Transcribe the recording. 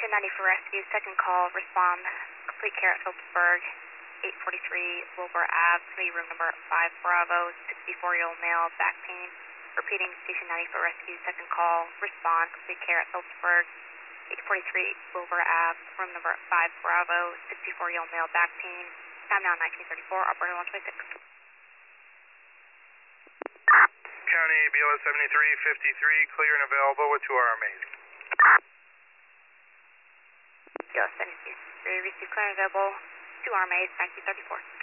1090 for rescue, second call, respond, complete care at Phillipsburg, 843 Wilbur Ave, city room number 5 Bravo, 64-year-old male, back pain. Repeating, station 90 for rescue, second call, respond, complete care at Phillipsburg, 843 Wilbur Ave, room number 5 Bravo, 64-year-old male, back pain. Time now 1934, operator 126. County BLS 7353, clear and available with 2 RMAs. BLS 73, receive clear and available, 2 RMAs, 1934.